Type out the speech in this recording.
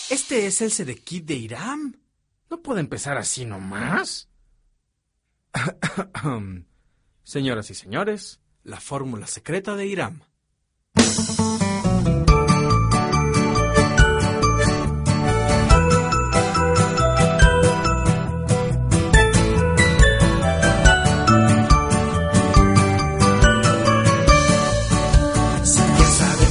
Este es el Sedekit de Hiram. ¿No puede empezar así nomás? Señoras y señores, la fórmula secreta de Hiram.